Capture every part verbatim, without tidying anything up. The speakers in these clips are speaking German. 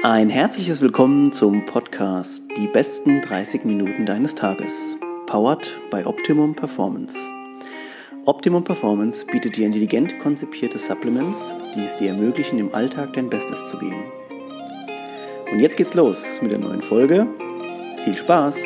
Ein herzliches Willkommen zum Podcast Die besten dreißig Minuten deines Tages, powered by Optimum Performance. Optimum Performance bietet dir intelligent konzipierte Supplements, die es dir ermöglichen, im Alltag dein Bestes zu geben. Und jetzt geht's los mit der neuen Folge. Viel Spaß!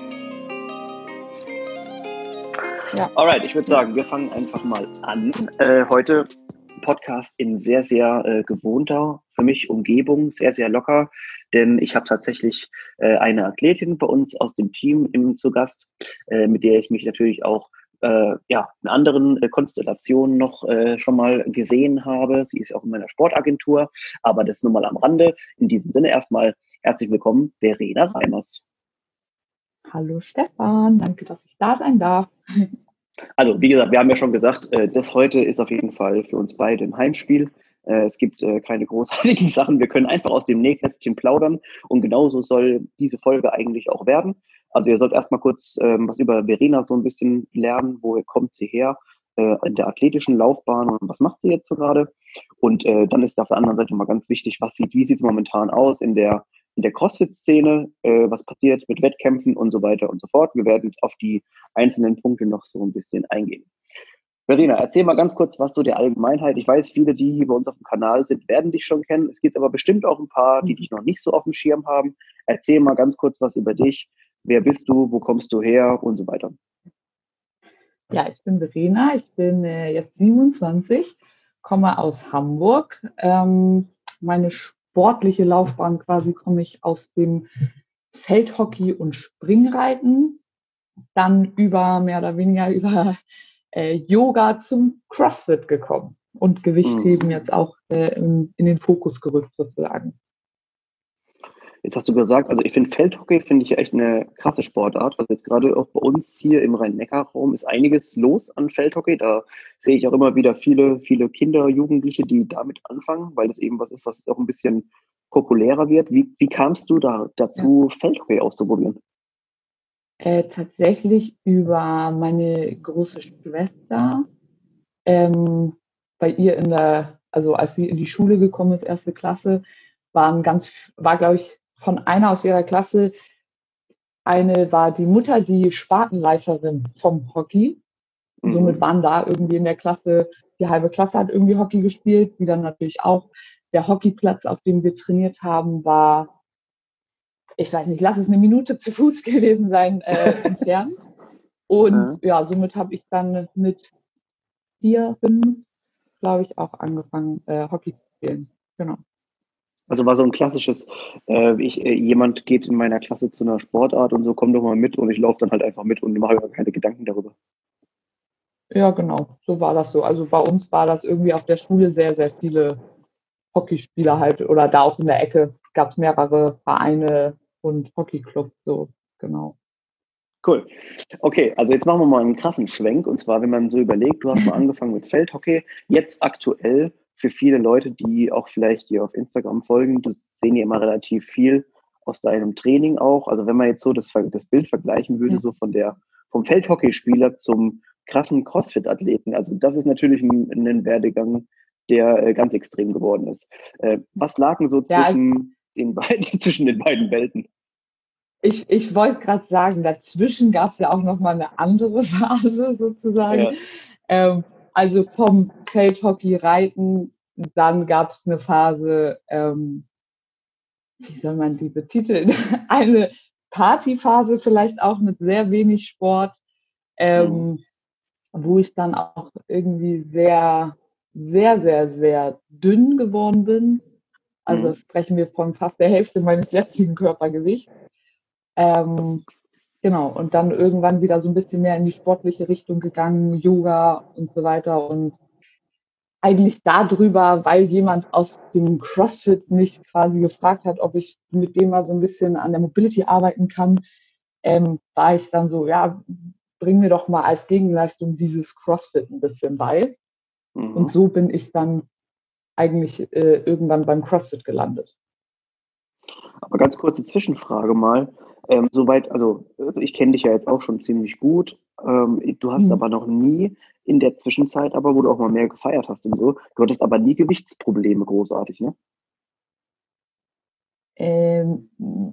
Ja. Alright, ich würde sagen, wir fangen einfach mal an. Äh, heute Podcast in sehr, sehr äh, gewohnter, für mich Umgebung, sehr, sehr locker, denn ich habe tatsächlich äh, eine Athletin bei uns aus dem Team im, zu Gast, äh, mit der ich mich natürlich auch äh, ja, in anderen äh, Konstellationen noch äh, schon mal gesehen habe. Sie ist ja auch in meiner Sportagentur, aber das nur mal am Rande. In diesem Sinne erstmal herzlich willkommen, Verena Reimers. Hallo Stefan, danke, dass ich da sein darf. Also, wie gesagt, wir haben ja schon gesagt, das heute ist auf jeden Fall für uns beide ein Heimspiel. Es gibt keine großartigen Sachen. Wir können einfach aus dem Nähkästchen plaudern und genauso soll diese Folge eigentlich auch werden. Also ihr sollt erstmal kurz was über Verena so ein bisschen lernen. Woher kommt sie her in der athletischen Laufbahn und was macht sie jetzt so gerade? Und dann ist auf der anderen Seite mal ganz wichtig, was sieht, wie sieht es momentan aus in der in der CrossFit-Szene, äh, was passiert mit Wettkämpfen und so weiter und so fort. Wir werden auf die einzelnen Punkte noch so ein bisschen eingehen. Verena, erzähl mal ganz kurz was zu der Allgemeinheit. Ich weiß, viele, die hier bei uns auf dem Kanal sind, werden dich schon kennen. Es gibt aber bestimmt auch ein paar, die dich noch nicht so auf dem Schirm haben. Erzähl mal ganz kurz was über dich. Wer bist du? Wo kommst du her? Und so weiter. Ja, ich bin Verena. Ich bin äh, jetzt siebenundzwanzig, komme aus Hamburg. Ähm, meine sportliche Laufbahn quasi komme ich aus dem Feldhockey und Springreiten, dann über mehr oder weniger über äh, Yoga zum CrossFit gekommen und Gewichtheben mhm. jetzt auch äh, in, in den Fokus gerückt sozusagen. Jetzt hast du gesagt, also ich finde Feldhockey finde ich ja echt eine krasse Sportart. Also jetzt gerade auch bei uns hier im Rhein-Neckar-Raum ist einiges los an Feldhockey. Da sehe ich auch immer wieder viele, viele Kinder, Jugendliche, die damit anfangen, weil das eben was ist, was auch ein bisschen populärer wird. Wie, wie kamst du da dazu, ja. Feldhockey auszuprobieren? Äh, tatsächlich über meine große Schwester. Ähm, bei ihr in der, also als sie in die Schule gekommen ist, erste Klasse, waren ganz, war glaube ich von einer aus ihrer Klasse, eine war die Mutter, die Spartenleiterin vom Hockey. Mhm. Somit waren da irgendwie in der Klasse, die halbe Klasse hat irgendwie Hockey gespielt, sie dann natürlich auch. Der Hockeyplatz, auf dem wir trainiert haben, war, ich weiß nicht, lass es eine Minute zu Fuß gewesen sein, äh, entfernt. Und mhm. ja, somit habe ich dann mit vier, fünf, glaube ich, auch angefangen, äh, Hockey zu spielen. Genau. Also war so ein klassisches, äh, ich, äh, jemand geht in meiner Klasse zu einer Sportart und so, komm doch mal mit und ich laufe dann halt einfach mit und mache mir keine Gedanken darüber. Ja, genau, so war das so. Also bei uns war das irgendwie auf der Schule sehr, sehr viele Hockeyspieler halt oder da auch in der Ecke gab es mehrere Vereine und Hockeyclubs, so, genau. Cool. Okay, also jetzt machen wir mal einen krassen Schwenk und zwar, wenn man so überlegt, du hast mal angefangen mit Feldhockey, jetzt aktuell für viele Leute, die auch vielleicht dir auf Instagram folgen, du sehen ja immer relativ viel aus deinem Training auch. Also wenn man jetzt so das, das Bild vergleichen würde, ja. so von der vom Feldhockeyspieler zum krassen CrossFit-Athleten, also das ist natürlich ein, ein Werdegang, der äh, ganz extrem geworden ist. Äh, was lag denn so ja, zwischen, den beiden, zwischen den beiden Welten? Ich, ich wollte gerade sagen, dazwischen gab es ja auch nochmal eine andere Phase sozusagen. Ja. Ähm, also vom Feldhockey reiten, dann gab es eine Phase, ähm, wie soll man die betiteln? Eine Partyphase vielleicht auch mit sehr wenig Sport, ähm, mhm. wo ich dann auch irgendwie sehr, sehr, sehr, sehr dünn geworden bin. Also mhm. sprechen wir von fast der Hälfte meines jetzigen Körpergewichts. Ähm, genau, und dann irgendwann wieder so ein bisschen mehr in die sportliche Richtung gegangen, Yoga und so weiter und eigentlich darüber, weil jemand aus dem CrossFit mich quasi gefragt hat, ob ich mit dem mal so ein bisschen an der Mobility arbeiten kann, ähm, war ich dann so, ja, bring mir doch mal als Gegenleistung dieses CrossFit ein bisschen bei. Mhm. Und so bin ich dann eigentlich äh, irgendwann beim CrossFit gelandet. Aber ganz kurze Zwischenfrage mal. Ähm, soweit, also ich kenne dich ja jetzt auch schon ziemlich gut. Ähm, du hast mhm. aber noch nie in der Zwischenzeit, aber wo du auch mal mehr gefeiert hast und so, du hattest aber nie Gewichtsprobleme großartig, ne? Ähm,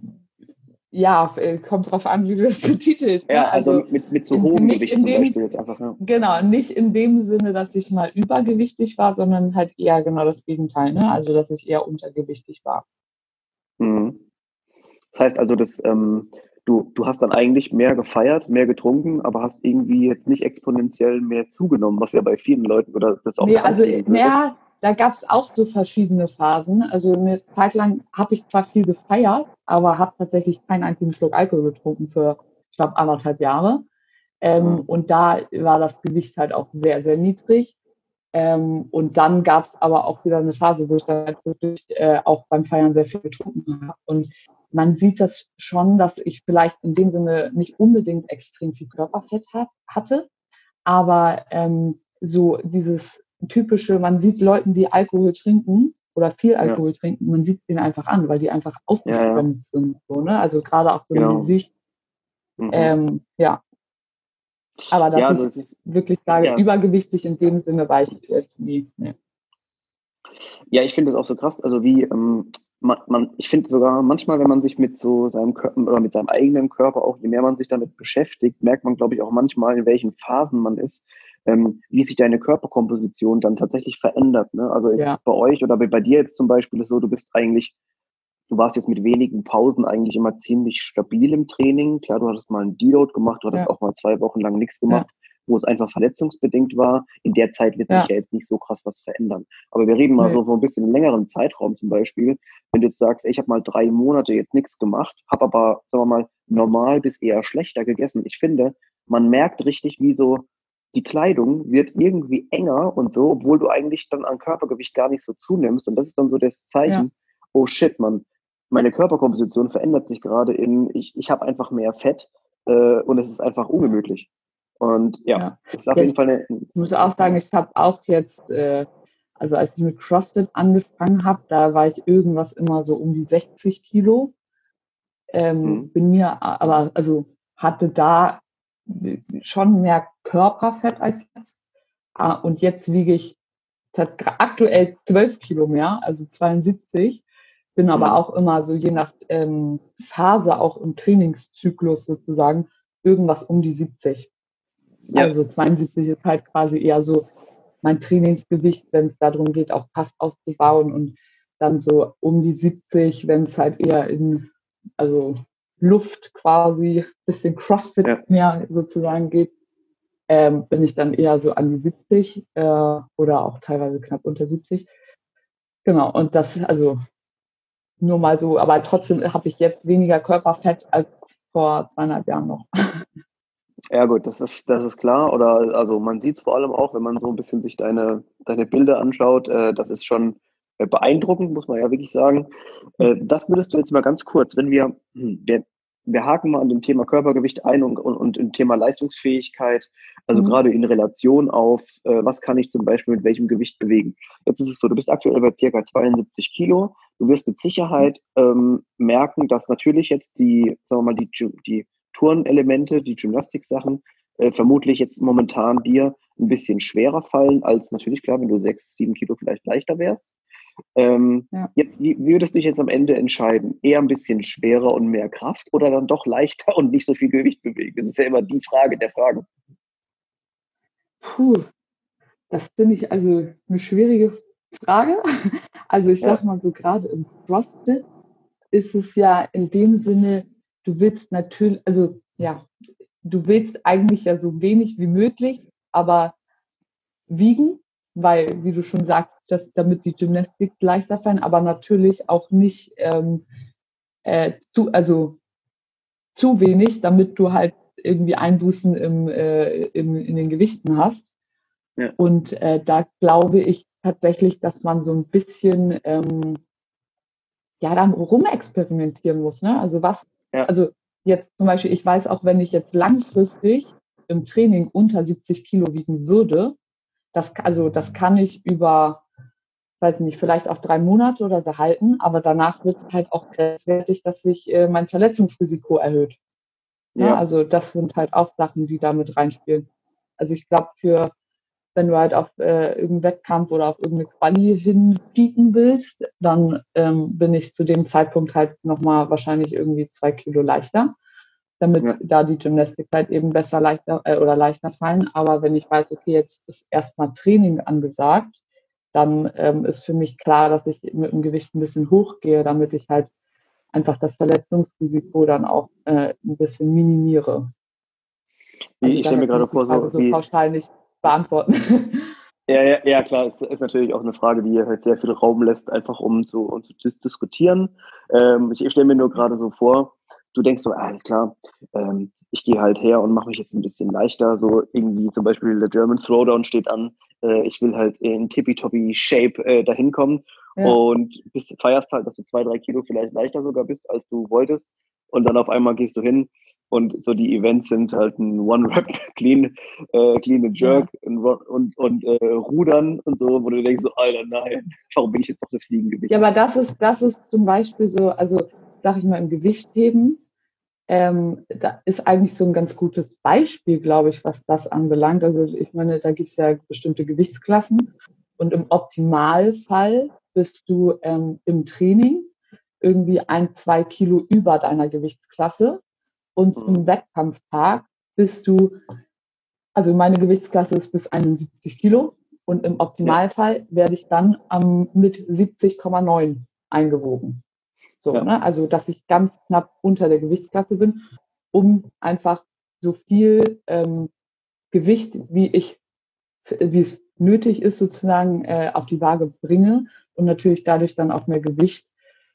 ja, kommt drauf an, wie du das betitelst. Ne? Ja, also, also mit, mit so in, hohem nicht Gewicht in zum dem, Beispiel jetzt einfach. Ja. Genau, nicht in dem Sinne, dass ich mal übergewichtig war, sondern halt eher genau das Gegenteil. Ne? Also, dass ich eher untergewichtig war. Mhm. Das heißt also, dass, ähm, du, du hast dann eigentlich mehr gefeiert, mehr getrunken, aber hast irgendwie jetzt nicht exponentiell mehr zugenommen, was ja bei vielen Leuten oder das auch Nee, also drauflegen würde. mehr, da gab es auch so verschiedene Phasen. Also eine Zeit lang habe ich zwar viel gefeiert, aber habe tatsächlich keinen einzigen Schluck Alkohol getrunken für, ich glaube, anderthalb Jahre. Ähm, Ja. Und da war das Gewicht halt auch sehr, sehr niedrig. Ähm, und dann gab es aber auch wieder eine Phase, wo ich dann halt wirklich äh, auch beim Feiern sehr viel getrunken habe. Und man sieht das schon, dass ich vielleicht in dem Sinne nicht unbedingt extrem viel Körperfett hat, hatte, aber ähm, so dieses typische, man sieht Leuten, die Alkohol trinken oder viel Ja, Alkohol trinken, man sieht es denen einfach an, weil die einfach ja, ja, ausgeschwemmt sind. So, ne? Also gerade auch so im genau. Gesicht. Mhm. Ähm, ja, aber dass Ja, also ich es ist, wirklich sage, ja, übergewichtig in dem Sinne war ich jetzt nie. Nee. ja, ich finde das auch so krass. Also wie, ähm, man, man, ich finde sogar manchmal, wenn man sich mit so seinem Körper oder mit seinem eigenen Körper auch, je mehr man sich damit beschäftigt, merkt man, glaube ich, auch manchmal, in welchen Phasen man ist, ähm, wie sich deine Körperkomposition dann tatsächlich verändert. Ne? Also Ja, jetzt bei euch oder bei, bei dir jetzt zum Beispiel ist so, du bist eigentlich, du warst jetzt mit wenigen Pausen eigentlich immer ziemlich stabil im Training. Klar, du hattest mal einen Deload gemacht, du hattest ja, auch mal zwei Wochen lang nichts gemacht, ja, wo es einfach verletzungsbedingt war. In der Zeit wird sich ja, ja jetzt nicht so krass was verändern. Aber wir reden mal nee, so so ein bisschen im längeren Zeitraum zum Beispiel. Wenn du jetzt sagst, ey, ich habe mal drei Monate jetzt nichts gemacht, habe aber, sagen wir mal, normal bis eher schlechter gegessen. Ich finde, man merkt richtig, wie so die Kleidung wird irgendwie enger und so, obwohl du eigentlich dann an Körpergewicht gar nicht so zunimmst. Und das ist dann so das ja, Zeichen, oh shit, man, meine Körperkomposition verändert sich gerade in, ich, ich habe einfach mehr Fett äh, und es ist einfach ungemütlich. Und ja, ja. das ist auf Ja, jeden ich Fall eine. muss auch sagen, ich habe auch jetzt, äh, also als ich mit CrossFit angefangen habe, da war ich irgendwas immer so um die sechzig Kilo. Ähm, Hm, bin mir aber, also hatte da schon mehr Körperfett als jetzt. Ah, und jetzt wiege ich aktuell zwölf Kilo mehr, also zweiundsiebzig. Bin aber hm, auch immer so je nach ähm, Phase, auch im Trainingszyklus sozusagen, irgendwas um die siebzig. ja, Also zweiundsiebzig ist halt quasi eher so mein Trainingsgewicht, wenn es darum geht, auch Kraft aufzubauen, und dann so um die siebzig, wenn es halt eher in, also Luft quasi, bisschen CrossFit ja. mehr sozusagen geht, ähm, bin ich dann eher so an die siebzig äh, oder auch teilweise knapp unter siebzig. Genau, und das, also nur mal so, aber trotzdem habe ich jetzt weniger Körperfett als vor zweieinhalb Jahren noch. Ja gut, das ist, das ist klar. Oder also man sieht es vor allem auch, wenn man so ein bisschen sich deine, deine Bilder anschaut. Äh, das ist schon äh, beeindruckend, muss man ja wirklich sagen. Äh, das würdest du jetzt mal ganz kurz, wenn wir, hm, wir, wir haken mal an dem Thema Körpergewicht ein und, und, und im Thema Leistungsfähigkeit, also Mhm. gerade in Relation auf, äh, was kann ich zum Beispiel mit welchem Gewicht bewegen. Jetzt ist es so, du bist aktuell bei circa zweiundsiebzig Kilo. Du wirst mit Sicherheit ähm, merken, dass natürlich jetzt die, sagen wir mal, die, die Turnelemente, die Gymnastiksachen, äh, vermutlich jetzt momentan dir ein bisschen schwerer fallen, als natürlich klar, wenn du sechs, sieben Kilo vielleicht leichter wärst. Ähm, Ja. jetzt, wie würdest du dich jetzt am Ende entscheiden? Eher ein bisschen schwerer und mehr Kraft oder dann doch leichter und nicht so viel Gewicht bewegen? Das ist ja immer die Frage der Fragen. Puh, das finde ich also eine schwierige Frage. Also ich Ja, sag mal so, gerade im CrossFit ist es ja in dem Sinne, du willst natürlich, also ja, du willst eigentlich ja so wenig wie möglich, aber wiegen, weil, wie du schon sagst, dass damit die Gymnastik leichter fallen, aber natürlich auch nicht ähm, äh, zu, also zu wenig, damit du halt irgendwie Einbußen im, äh, im, in den Gewichten hast. ja, Und äh, da glaube ich tatsächlich, dass man so ein bisschen ähm, ja dann rumexperimentieren muss. Ne? Also was, ja, also jetzt zum Beispiel, ich weiß auch, wenn ich jetzt langfristig im Training unter siebzig Kilo wiegen würde, das, also das kann ich über, weiß nicht, vielleicht auch drei Monate oder so halten, aber danach wird es halt auch grenzwertig, dass sich äh, mein Verletzungsrisiko erhöht. Ne? ja, Also das sind halt auch Sachen, die da mit reinspielen. Also ich glaube, für wenn du halt auf äh, irgendeinen Wettkampf oder auf irgendeine Quali hinpieken willst, dann ähm, bin ich zu dem Zeitpunkt halt nochmal wahrscheinlich irgendwie zwei Kilo leichter, damit Ja. da die Gymnastik halt eben besser leichter äh, oder leichter fallen. Aber wenn ich weiß, okay, jetzt ist erstmal Training angesagt, dann ähm, ist für mich klar, dass ich mit dem Gewicht ein bisschen hochgehe, damit ich halt einfach das Verletzungsrisiko dann auch äh, ein bisschen minimiere. Wie, Also ich stelle daher mir kann gerade ich die vor, Frage so so wie, pauschal nicht beantworten. ja, ja, ja, klar, es ist natürlich auch eine Frage, die halt sehr viel Raum lässt, einfach um zu, um zu dis diskutieren. Ähm, ich ich stelle mir nur gerade so vor, du denkst so, ah, alles klar, ähm, ich gehe halt her und mache mich jetzt ein bisschen leichter, so irgendwie zum Beispiel der German Throwdown steht an, äh, ich will halt in tippitoppi Shape äh, dahin kommen Ja. und bist, feierst halt, dass du zwei, drei Kilo vielleicht leichter sogar bist, als du wolltest und dann auf einmal gehst du hin und so die Events sind halt ein One-Rep-Clean äh, Clean and Jerk Ja. und, und, und äh, Rudern und so, wo du denkst so, Alter, nein, warum bin ich jetzt auf das Fliegengewicht? Ja, aber das ist, das ist zum Beispiel so, also sag ich mal, im Gewichtheben, ähm, da ist eigentlich so ein ganz gutes Beispiel, glaube ich, was das anbelangt. Also ich meine, da gibt es ja bestimmte Gewichtsklassen und im Optimalfall bist du ähm, im Training irgendwie ein, zwei Kilo über deiner Gewichtsklasse und Mhm. zum Wettkampftag bist du, also meine Gewichtsklasse ist bis einundsiebzig Kilo und im Optimalfall werde ich dann ähm, mit siebzig Komma neun eingewogen. So, Ja. ne? Also, dass ich ganz knapp unter der Gewichtsklasse bin, um einfach so viel ähm, Gewicht, wie ich, wie es nötig ist, sozusagen äh, auf die Waage bringe und natürlich dadurch dann auch mehr Gewicht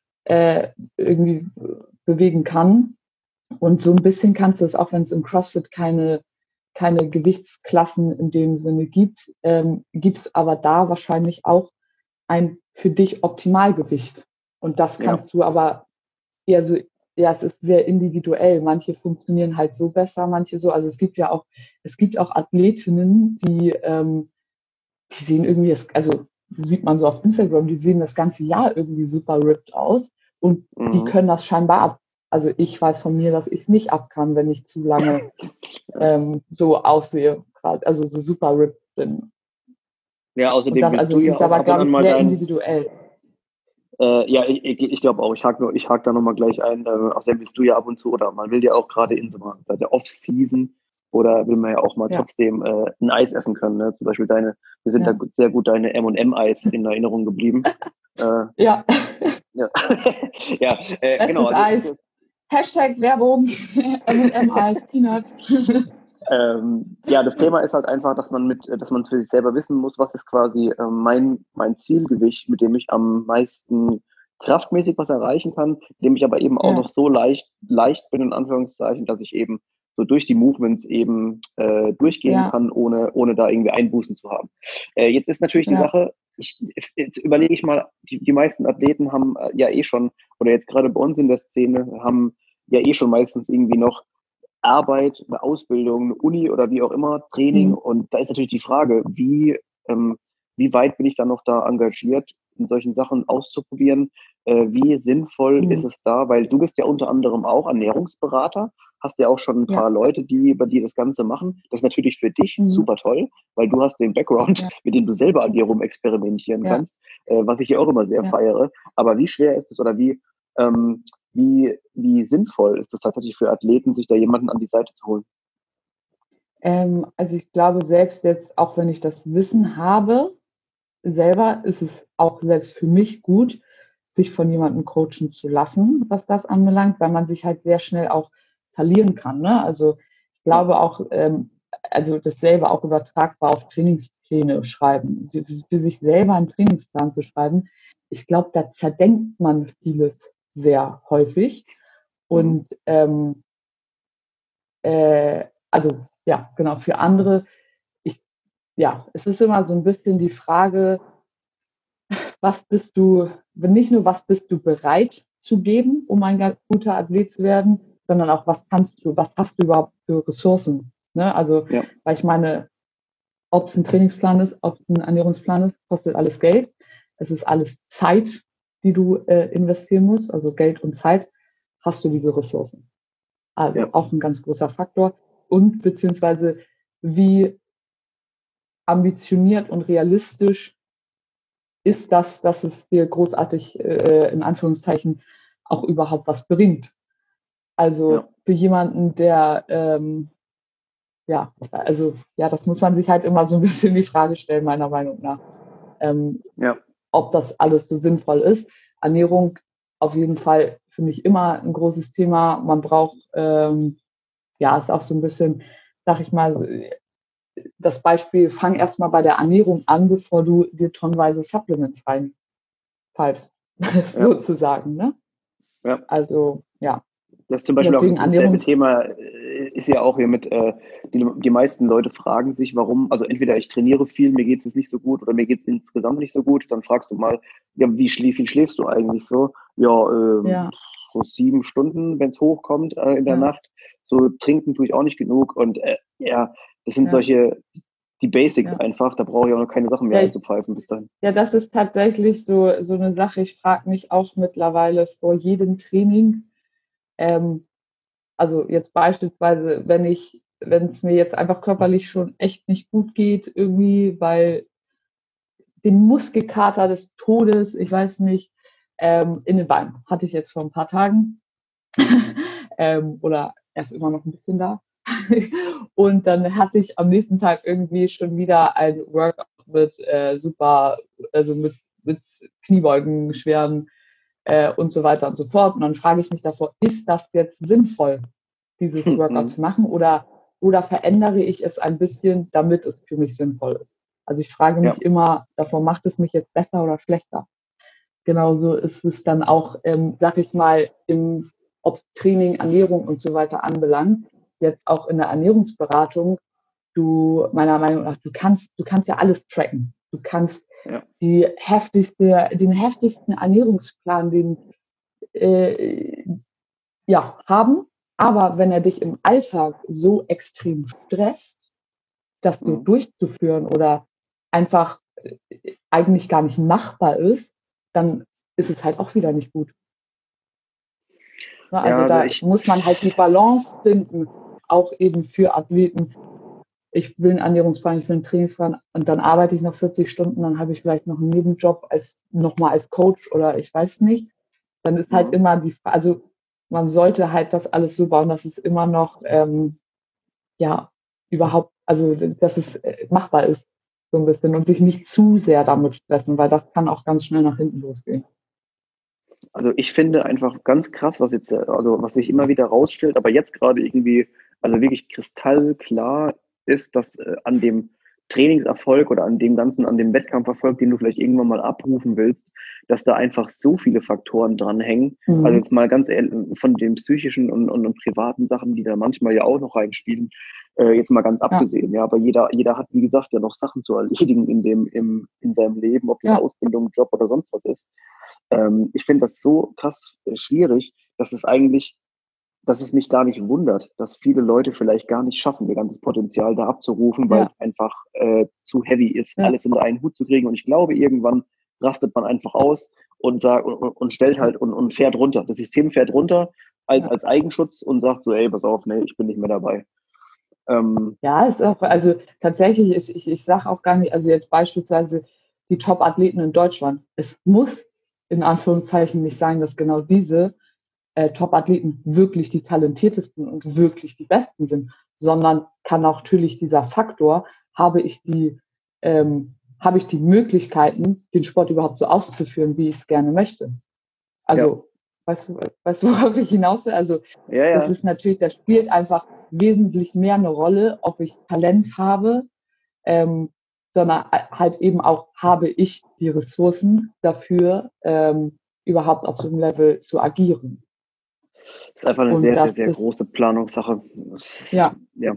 äh, irgendwie bewegen kann. Und so ein bisschen kannst du es, auch wenn es im CrossFit keine, keine Gewichtsklassen in dem Sinne gibt, ähm, gibt es aber da wahrscheinlich auch ein für dich Optimalgewicht. Und das Ja. kannst du aber eher so, ja, es ist sehr individuell. Manche funktionieren halt so besser, manche so. Also es gibt ja auch, es gibt auch Athletinnen, die, ähm, die sehen irgendwie, also sieht man so auf Instagram, die sehen das ganze Jahr irgendwie super ripped aus und Mhm. die können das scheinbar ab. Also ich weiß von mir, dass ich es nicht ab kann, wenn ich zu lange ähm, so aussehe, quasi, also so super ripped bin. Ja, Und außerdem das, willst also du es ja ist auch aber, ab und glaube an ich, mal sehr dein, individuell. äh, ja, ich, ich, ich glaube auch, ich hake ich hake da nochmal gleich ein, äh, außerdem willst du ja ab und zu, oder man will ja auch gerade in so einer seit der Off-Season, oder will man ja auch mal Ja. trotzdem äh, ein Eis essen können, ne? Zum Beispiel deine, wir sind Ja. da gut- sehr gut deine M und M-Eis in Erinnerung geblieben. äh, Ja, ja, ja äh, bestes genau. Also, Eis. das, Hashtag Werbung, M und M Eis, Peanut. Ähm, ja, das Thema ist halt einfach, dass man mit, dass man es für sich selber wissen muss, was ist quasi äh, mein, mein Zielgewicht, mit dem ich am meisten kraftmäßig was erreichen kann, mit dem ich aber eben auch Ja. noch so leicht, leicht bin, in Anführungszeichen, dass ich eben so durch die Movements eben äh, durchgehen Ja. kann, ohne, ohne da irgendwie Einbußen zu haben. Äh, jetzt ist natürlich die Ja. Sache, ich, jetzt überlege ich mal, die, die meisten Athleten haben äh, ja eh schon, oder jetzt gerade bei uns in der Szene, haben ja eh schon meistens irgendwie noch Arbeit, eine Ausbildung, eine Uni oder wie auch immer, Training. Mhm. Und da ist natürlich die Frage, wie, ähm, wie weit bin ich dann noch da engagiert, in solchen Sachen auszuprobieren? Äh, wie sinnvoll Mhm. ist es da? Weil du bist ja unter anderem auch Ernährungsberater, hast ja auch schon ein Ja. paar Leute, die bei dir das Ganze machen. Das ist natürlich für dich Mhm. super toll, weil du hast den Background, Ja. mit dem du selber an dir rum experimentieren Ja. kannst, äh, was ich ja auch immer sehr Ja. feiere. Aber wie schwer ist es oder wie, ähm, wie, wie sinnvoll ist es tatsächlich für Athleten, sich da jemanden an die Seite zu holen? Ähm, also ich glaube, selbst jetzt, auch wenn ich das Wissen habe, selber ist es auch selbst für mich gut, sich von jemandem coachen zu lassen, was das anbelangt, weil man sich halt sehr schnell auch verlieren kann. Ne? Also ich glaube auch, ähm, also dasselbe auch übertragbar auf Trainingspläne schreiben, für, für sich selber einen Trainingsplan zu schreiben. Ich glaube, da zerdenkt man vieles sehr häufig. Und ähm, äh, also ja, genau, für andere, ich, ja, es ist immer so ein bisschen die Frage, was bist du, nicht nur, was bist du bereit zu geben, um ein guter Athlet zu werden, sondern auch, was kannst du, was hast du überhaupt für Ressourcen? Ne? Also, Ja. weil ich meine, ob es ein Trainingsplan ist, ob es ein Ernährungsplan ist, kostet alles Geld. Es ist alles Zeit, die du äh, investieren musst, also Geld und Zeit, hast du diese Ressourcen. Also Ja. auch ein ganz großer Faktor. Und beziehungsweise, wie ambitioniert und realistisch ist das, dass es dir großartig, äh, in Anführungszeichen, auch überhaupt was bringt. Also Ja. für jemanden, der, ähm, ja, also ja, das muss man sich halt immer so ein bisschen die Frage stellen, meiner Meinung nach, ähm, Ja. ob das alles so sinnvoll ist. Ernährung auf jeden Fall für mich immer ein großes Thema. Man braucht, ähm, ja, ist auch so ein bisschen, sag ich mal, das Beispiel, fang erstmal bei der Ernährung an, bevor du dir tonnenweise Supplements reinpfeifst, sozusagen, ne? Ja. Also, ja. Das ist zum Beispiel Deswegen auch dasselbe Ernährungs- Thema, äh, ist ja auch hier mit, äh, die, die meisten Leute fragen sich, warum, also entweder ich trainiere viel, mir geht es jetzt nicht so gut oder mir geht es insgesamt nicht so gut, dann fragst du mal, ja, wie schlie- viel schläfst du eigentlich so? Ja, ähm, Ja, so sieben Stunden, wenn es hochkommt äh, in der ja, Nacht. So trinken tue ich auch nicht genug und äh, ja, das sind ja, solche, die Basics ja. einfach, da brauche ich auch noch keine Sachen mehr Ja, ich, einzupfeifen bis dahin. ja, das ist tatsächlich so, so eine Sache. Ich frage mich auch mittlerweile vor jedem Training, ähm, also jetzt beispielsweise, wenn ich, wenn es mir jetzt einfach körperlich schon echt nicht gut geht, irgendwie, weil den Muskelkater des Todes, ich weiß nicht, ähm, in den Beinen hatte ich jetzt vor ein paar Tagen ähm, oder er ist immer noch ein bisschen da. Und dann hatte ich am nächsten Tag irgendwie schon wieder ein Workout mit äh, super, also mit, mit Kniebeugen, schweren äh, und so weiter und so fort. Und dann frage ich mich davor, ist das jetzt sinnvoll, dieses Workout zu machen oder, oder verändere ich es ein bisschen, damit es für mich sinnvoll ist? Also ich frage mich Ja. immer davor, macht es mich jetzt besser oder schlechter? Genauso ist es dann auch, ähm, sag ich mal, im, ob Training, Ernährung und so weiter anbelangt, jetzt auch in der Ernährungsberatung, du, meiner Meinung nach, du kannst, du kannst ja alles tracken. Du kannst Ja. die heftigste, den heftigsten Ernährungsplan, den, äh, ja, haben. Aber wenn er dich im Alltag so extrem stresst, das so Mhm. durchzuführen oder einfach äh, eigentlich gar nicht machbar ist, dann ist es halt auch wieder nicht gut. Ne, Ja, also also da ich, muss man halt die Balance finden, auch eben für Athleten. Ich will einen Ernährungsplan, ich will einen Trainingsplan und dann arbeite ich noch vierzig Stunden, dann habe ich vielleicht noch einen Nebenjob als nochmal als Coach oder ich weiß nicht. Dann ist halt mhm. immer die, also man sollte halt das alles so bauen, dass es immer noch ähm, ja überhaupt, also dass es äh, machbar ist, so ein bisschen und sich nicht zu sehr damit stressen, weil das kann auch ganz schnell nach hinten losgehen. Also ich finde einfach ganz krass, was jetzt, äh, also was sich immer wieder rausstellt, aber jetzt gerade irgendwie, also wirklich kristallklar ist, dass äh, an dem Trainingserfolg oder an dem ganzen, an dem Wettkampferfolg, den du vielleicht irgendwann mal abrufen willst, dass da einfach so viele Faktoren dranhängen. Mhm. Also jetzt mal ganz ehrlich, von den psychischen und, und, und privaten Sachen, die da manchmal ja auch noch reinspielen, äh, jetzt mal ganz abgesehen. Ja. ja, aber jeder, jeder hat, wie gesagt, ja noch Sachen zu erledigen in dem, im, in seinem Leben, ob das Ja. Ausbildung, Job oder sonst was ist. Ähm, ich finde das so krass äh, schwierig, dass es eigentlich, dass es mich gar nicht wundert, dass viele Leute vielleicht gar nicht schaffen, ihr ganzes Potenzial da abzurufen, weil Ja. es einfach äh, zu heavy ist, Ja. alles unter einen Hut zu kriegen. Und ich glaube, irgendwann rastet man einfach aus und sagt und, und stellt halt und, und fährt runter. Das System fährt runter als, Ja. als Eigenschutz und sagt so, ey, pass auf, nee, ich bin nicht mehr dabei. Ähm, Ja, ist auch, also tatsächlich, ist, ich, ich sage auch gar nicht, also jetzt beispielsweise die Top-Athleten in Deutschland. Es muss in Anführungszeichen nicht sein, dass genau diese äh, Top-Athleten wirklich die talentiertesten und wirklich die besten sind, sondern kann auch natürlich dieser Faktor, habe ich die, ähm, habe ich die Möglichkeiten, den Sport überhaupt so auszuführen, wie ich es gerne möchte. Also, ja. weißt du, weißt du, worauf ich hinaus will? Also, ja, ja. das ist natürlich, das spielt einfach wesentlich mehr eine Rolle, ob ich Talent habe, ähm, sondern halt eben auch, habe ich die Ressourcen dafür, ähm, überhaupt auf so einem Level zu agieren. Das ist einfach eine Und sehr, sehr, das sehr ist, große Planungssache. Das, ja. ja.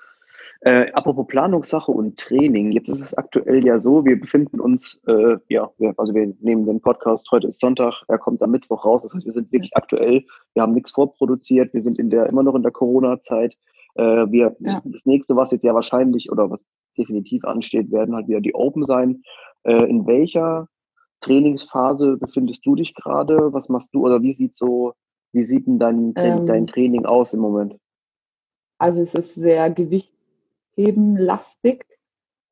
Äh, apropos Planungssache und Training, jetzt ist es aktuell ja so, wir befinden uns, äh, ja, wir, also wir nehmen den Podcast, heute ist Sonntag, er kommt am Mittwoch raus, das heißt, wir sind wirklich aktuell, wir haben nichts vorproduziert, wir sind in der, immer noch in der Corona-Zeit. Äh, wir, Ja. Das nächste, was jetzt ja wahrscheinlich oder was definitiv ansteht, werden halt wieder die Open sein. Äh, in welcher Trainingsphase befindest du dich gerade? Was machst du oder wie sieht so, wie sieht denn dein, Tra- dein Ähm, Training aus im Moment? also es ist sehr gewichthebenlastig.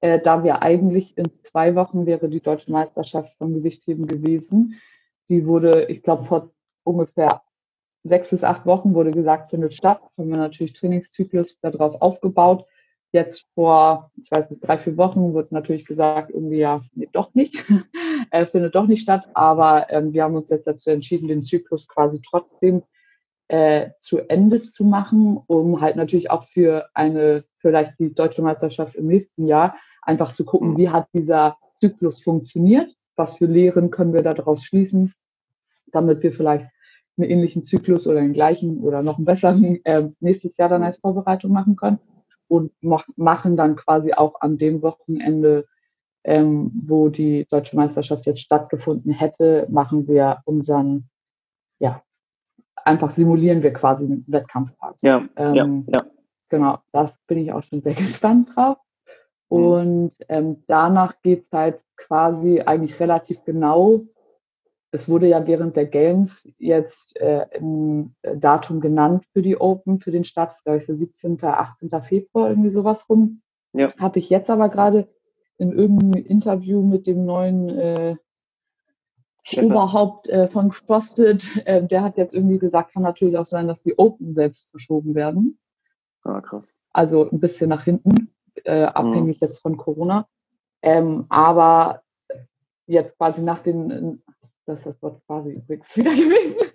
äh, da wir eigentlich in zwei Wochen wäre die deutsche Meisterschaft vom Gewichtheben gewesen. Die wurde, ich glaube, vor ungefähr sechs bis acht Wochen wurde gesagt, findet statt. Haben wir natürlich Trainingszyklus darauf aufgebaut. Jetzt vor, ich weiß nicht, drei, vier Wochen wird natürlich gesagt, irgendwie ja, nee, doch nicht, äh, findet doch nicht statt. Aber ähm, wir haben uns jetzt dazu entschieden, den Zyklus quasi trotzdem äh, zu Ende zu machen, um halt natürlich auch für eine, vielleicht die deutsche Meisterschaft im nächsten Jahr einfach zu gucken, wie hat dieser Zyklus funktioniert, was für Lehren können wir daraus schließen, damit wir vielleicht einen ähnlichen Zyklus oder den gleichen oder noch einen besseren äh, nächstes Jahr dann als Vorbereitung machen können und mach, machen dann quasi auch an dem Wochenende, ähm, wo die deutsche Meisterschaft jetzt stattgefunden hätte, machen wir unseren, ja, einfach simulieren wir quasi einen Wettkampftag. Ja, ähm, ja, ja. Genau, das bin ich auch schon sehr gespannt drauf. Und ähm, danach geht es halt quasi eigentlich relativ genau. Es wurde ja während der Games jetzt äh, ein Datum genannt für die Open, für den Start, glaube ich, so siebzehnten, achtzehnten Februar, irgendwie sowas rum. Ja. Habe ich jetzt aber gerade in irgendeinem Interview mit dem neuen äh, Oberhaupt äh, von CrossFit, äh, der hat jetzt irgendwie gesagt, kann natürlich auch sein, dass die Open selbst verschoben werden. Ah, krass. Also ein bisschen nach hinten, äh, abhängig mhm. jetzt von Corona. Ähm, aber jetzt quasi nach den, das ist das Wort quasi übrigens wieder gewesen.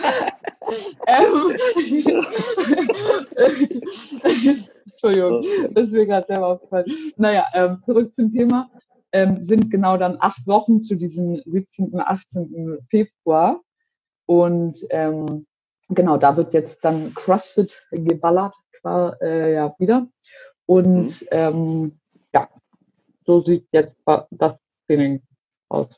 ähm, Entschuldigung, das ist mir gerade selber aufgefallen. Naja, ähm, zurück zum Thema. Ähm, sind genau dann acht Wochen zu diesem siebzehnten, achtzehnten Februar. Und ähm, genau, da wird jetzt dann CrossFit geballert, äh, ja, wieder. Und mhm. ähm, ja, so sieht jetzt das Training aus.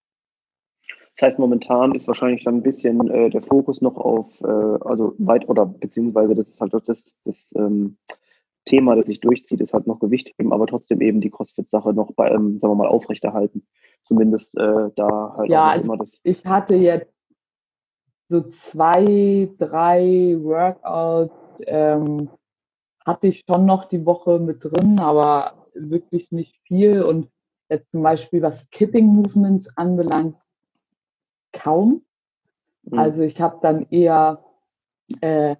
Das heißt, momentan ist wahrscheinlich dann ein bisschen äh, der Fokus noch auf, äh, also weit oder beziehungsweise das ist halt das, das ähm, Thema, das sich durchzieht, ist halt noch Gewicht eben, aber trotzdem eben die CrossFit-Sache noch bei, ähm, sagen wir mal, aufrechterhalten. Zumindest äh, da halt ja, auch also immer das. Ich hatte jetzt so zwei, drei Workouts, ähm, hatte ich schon noch die Woche mit drin, aber wirklich nicht viel. Und jetzt zum Beispiel, was Kipping Movements anbelangt, kaum. Mhm. Also ich habe dann eher äh,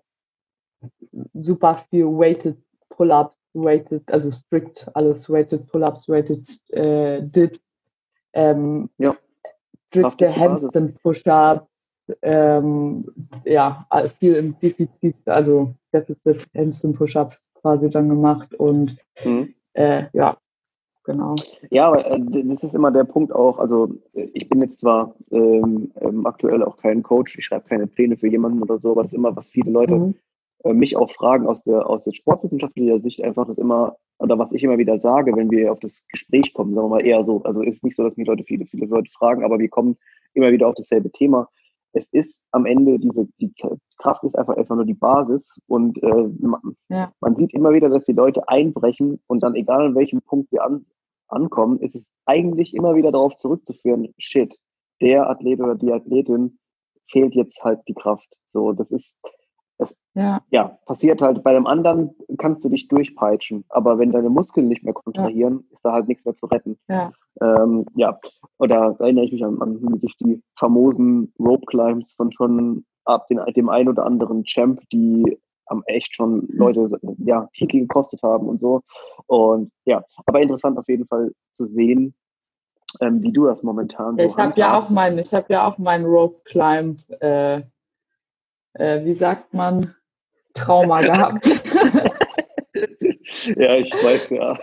super viel weighted Pull-ups, weighted, also strict alles weighted Pull-ups, weighted äh, Dips, ähm, ja. strikte Handstand Push-ups, ähm, ja, viel im Defizit, also Deficit Handstand Push-ups quasi dann gemacht und mhm. äh, ja, genau. Ja, aber äh, das ist immer der Punkt auch, also ich bin jetzt zwar ähm, ähm, aktuell auch kein Coach, ich schreibe keine Pläne für jemanden oder so, aber das ist immer, was viele Leute mhm. äh, mich auch fragen aus der, aus der sportwissenschaftlichen Sicht, einfach ist immer, oder was ich immer wieder sage, wenn wir auf das Gespräch kommen, sagen wir mal eher so, also ist nicht so, dass mich Leute, viele, viele Leute fragen, aber wir kommen immer wieder auf dasselbe Thema. Es ist am Ende, diese die Kraft ist einfach einfach nur die Basis und äh, man, ja. man sieht immer wieder, dass die Leute einbrechen und dann, egal an welchem Punkt wir an, ankommen, ist es eigentlich immer wieder darauf zurückzuführen, shit, der Athlet oder die Athletin fehlt jetzt halt die Kraft. So, das ist, es ja. ja, passiert halt. Bei dem anderen kannst du dich durchpeitschen, aber wenn deine Muskeln nicht mehr kontrahieren, ja. ist da halt nichts mehr zu retten. Ja. Ähm, ja, oder da erinnere ich mich an, an die famosen Rope Climbs von schon ab den, dem ein oder anderen Champ, die am echt schon Leute, ja, Titel gekostet haben und so. Und ja, aber interessant auf jeden Fall zu sehen, ähm, wie du das momentan ja, so ich habe ja auch meinen, ich habe ja auch meinen Rope Climb, äh, äh, wie sagt man, Trauma gehabt. Ja, ich weiß, ja.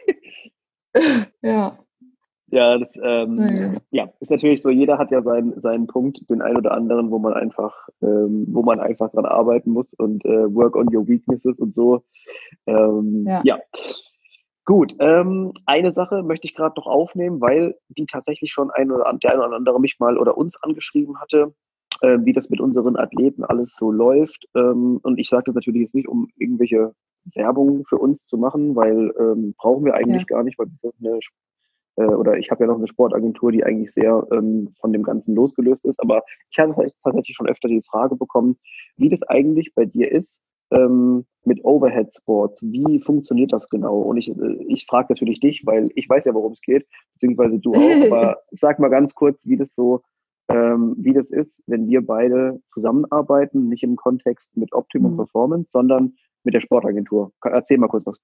Ja. Ja, das ähm, ja. ja, ist natürlich so, jeder hat ja seinen, seinen Punkt, den einen oder anderen, wo man einfach, ähm, wo man einfach dran arbeiten muss und äh, work on your weaknesses und so. Ähm, ja. ja. Gut, ähm, eine Sache möchte ich gerade noch aufnehmen, weil die tatsächlich schon ein oder der eine oder andere mich mal oder uns angeschrieben hatte, äh, wie das mit unseren Athleten alles so läuft. Ähm, und ich sage das natürlich jetzt nicht, um irgendwelche Werbung für uns zu machen, weil ähm, brauchen wir eigentlich ja. gar nicht, weil wir sind eine oder ich habe ja noch eine Sportagentur, die eigentlich sehr ähm, von dem Ganzen losgelöst ist, aber ich habe tatsächlich schon öfter die Frage bekommen, wie das eigentlich bei dir ist, ähm, mit Overhead Sports. Wie funktioniert das genau? Und ich, ich frage natürlich dich, weil ich weiß ja, worum es geht, beziehungsweise du auch. Aber sag mal ganz kurz, wie das so, ähm, wie das ist, wenn wir beide zusammenarbeiten, nicht im Kontext mit Optimum Mhm. Performance, sondern mit der Sportagentur. Erzähl mal kurz was.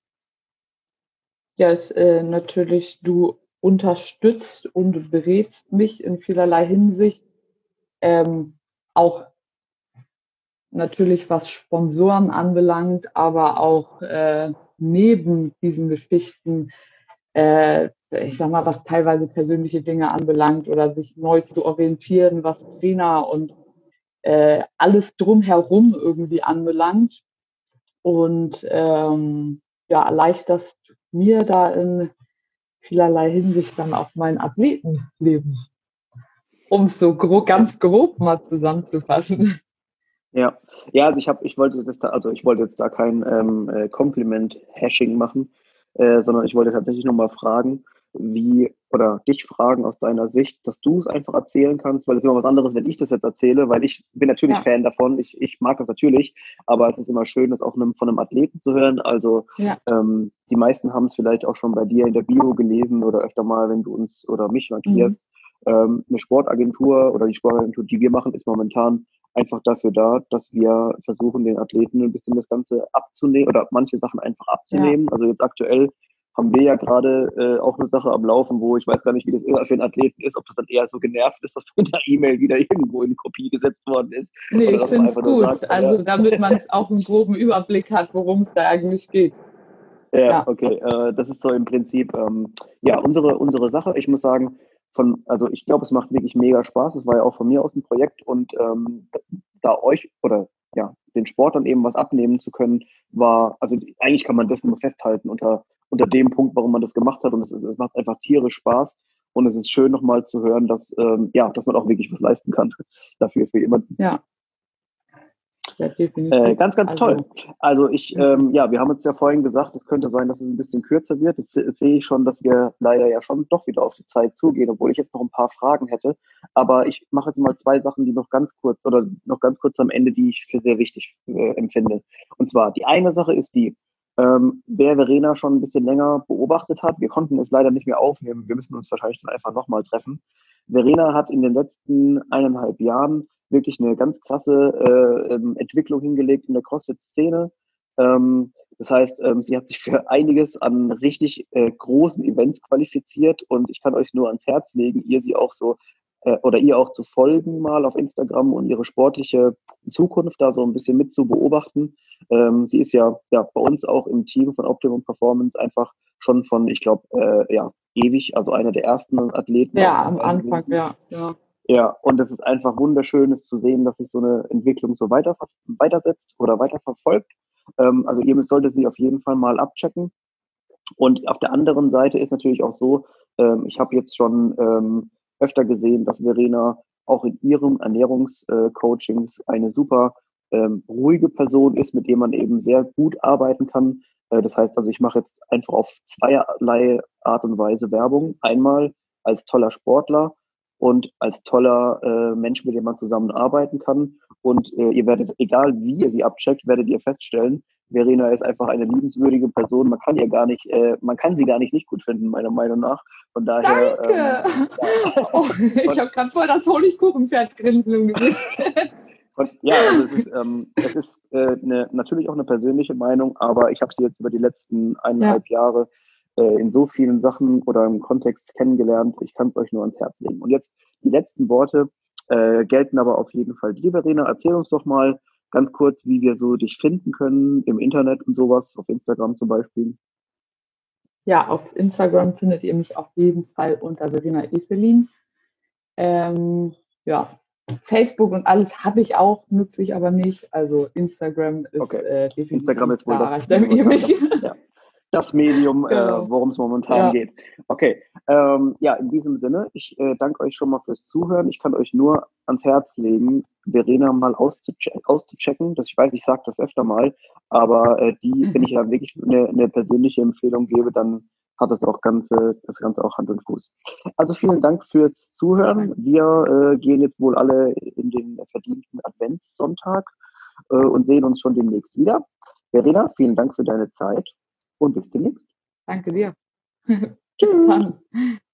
Ja, ist äh, natürlich, du unterstützt und berätst mich in vielerlei Hinsicht. Ähm, auch natürlich, was Sponsoren anbelangt, aber auch äh, neben diesen Geschichten, äh, ich sag mal, was teilweise persönliche Dinge anbelangt oder sich neu zu orientieren, was Trainer und äh, alles drumherum irgendwie anbelangt. Und ähm, ja, erleichterst mir da in vielerlei Hinsicht dann auch mein Athletenleben, um es so grob, ganz grob mal zusammenzufassen. Ja, ja, also ich habe, ich wollte das da, also ich wollte jetzt da kein ähm, äh, Compliment-Hashing machen, äh, sondern ich wollte tatsächlich nochmal fragen, wie, oder dich fragen aus deiner Sicht, dass du es einfach erzählen kannst, weil es ist immer was anderes, wenn ich das jetzt erzähle, weil ich bin natürlich Ja. Fan davon, ich, ich mag das natürlich, aber es ist immer schön, das auch einem, von einem Athleten zu hören. Also Ja. ähm, die meisten haben es vielleicht auch schon bei dir in der Bio gelesen oder öfter mal, wenn du uns oder mich markierst. Mhm. Ähm, eine Sportagentur oder die Sportagentur, die wir machen, ist momentan einfach dafür da, dass wir versuchen, den Athleten ein bisschen das Ganze abzunehmen oder manche Sachen einfach abzunehmen. Ja. Also jetzt aktuell haben wir ja gerade äh, auch eine Sache am Laufen, wo ich weiß gar nicht, wie das für einen Athleten ist, ob das dann eher so genervt ist, dass mit der E-Mail wieder irgendwo in Kopie gesetzt worden ist. Nee, oder ich finde es gut. Sagt, also ja. damit man es auch einen groben Überblick hat, worum es da eigentlich geht. Ja, ja. Okay. Äh, das ist so im Prinzip ähm, ja unsere, unsere Sache. Ich muss sagen, von, also ich glaube, es macht wirklich mega Spaß. Es war ja auch von mir aus ein Projekt und ähm, da euch oder ja, den Sportlern eben was abnehmen zu können, war, also eigentlich kann man das nur festhalten unter, unter dem Punkt, warum man das gemacht hat. Und es, es macht einfach tierisch Spaß. Und es ist schön nochmal zu hören, dass, ähm, ja, dass man auch wirklich was leisten kann dafür für jemanden. Ja. Ja, äh, ganz, ganz also, toll. Also ich, ähm, ja, wir haben uns ja vorhin gesagt, es könnte sein, dass es ein bisschen kürzer wird. Jetzt, jetzt sehe ich schon, dass wir leider ja schon doch wieder auf die Zeit zugehen, obwohl ich jetzt noch ein paar Fragen hätte. Aber ich mache jetzt mal zwei Sachen, die noch ganz kurz oder noch ganz kurz am Ende, die ich für sehr wichtig äh, empfinde. Und zwar, die eine Sache ist die, ähm, wer Verena schon ein bisschen länger beobachtet hat, wir konnten es leider nicht mehr aufnehmen, wir müssen uns wahrscheinlich dann einfach nochmal treffen. Verena hat in den letzten eineinhalb Jahren wirklich eine ganz krasse äh, Entwicklung hingelegt in der CrossFit-Szene. Ähm, das heißt, ähm, sie hat sich für einiges an richtig äh, großen Events qualifiziert und ich kann euch nur ans Herz legen, ihr sie auch so äh, oder ihr auch zu folgen mal auf Instagram und ihre sportliche Zukunft da so ein bisschen mit zu beobachten. Ähm, sie ist ja, ja bei uns auch im Team von Optimum Performance einfach schon von, ich glaube, äh, ja, ewig, also einer der ersten Athleten. Ja, am Anfang, ja, ja. Ja, und es ist einfach wunderschön, es zu sehen, dass sich so eine Entwicklung so weiter, weitersetzt oder weiterverfolgt. Ähm, also ihr solltet sie auf jeden Fall mal abchecken. Und auf der anderen Seite ist natürlich auch so, ähm, ich habe jetzt schon ähm, öfter gesehen, dass Verena auch in ihren Ernährungscoachings äh, eine super ähm, ruhige Person ist, mit der man eben sehr gut arbeiten kann. Äh, das heißt also, ich mache jetzt einfach auf zweierlei Art und Weise Werbung. Einmal als toller Sportler und als toller äh, Mensch, mit dem man zusammenarbeiten kann. Und äh, ihr werdet, egal wie ihr sie abcheckt, werdet ihr feststellen, Verena ist einfach eine liebenswürdige Person. Man kann ihr gar nicht, äh, man kann sie gar nicht nicht gut finden, meiner Meinung nach. Von daher. Danke! Ähm, ja. Oh, ich habe gerade voll das Honigkuchenpferd-Grinsen im Gesicht. Und ja, also es ist, ähm, es ist äh, eine, natürlich auch eine persönliche Meinung, aber ich habe sie jetzt über die letzten eineinhalb ja. Jahre äh, in so vielen Sachen oder im Kontext kennengelernt. Ich kann es euch nur ans Herz legen. Und jetzt die letzten Worte äh, gelten aber auf jeden Fall dir, Verena. Erzähl uns doch mal ganz kurz, wie wir so dich finden können im Internet und sowas, auf Instagram zum Beispiel. Ja, auf Instagram findet ihr mich auf jeden Fall unter Verena Eselin. Ähm, ja, Facebook und alles habe ich auch, nutze ich aber nicht. Also Instagram ist okay. äh, definitiv Instagram ist wohl da, das, ihr mich. Ja. das Medium, genau. äh, worum es momentan ja. geht. Okay, ähm, ja, in diesem Sinne, ich äh, danke euch schon mal fürs Zuhören. Ich kann euch nur ans Herz legen, Verena mal auszuche- auszuchecken. Das, ich weiß, ich sage das öfter mal, aber äh, die, wenn ich ja wirklich eine, eine persönliche Empfehlung gebe, dann hat das auch Ganze, das Ganze auch Hand und Fuß. Also vielen Dank fürs Zuhören. Wir äh, gehen jetzt wohl alle in den verdienten Adventssonntag äh, und sehen uns schon demnächst wieder. Verena, vielen Dank für deine Zeit und bis demnächst. Danke dir. Bis dann.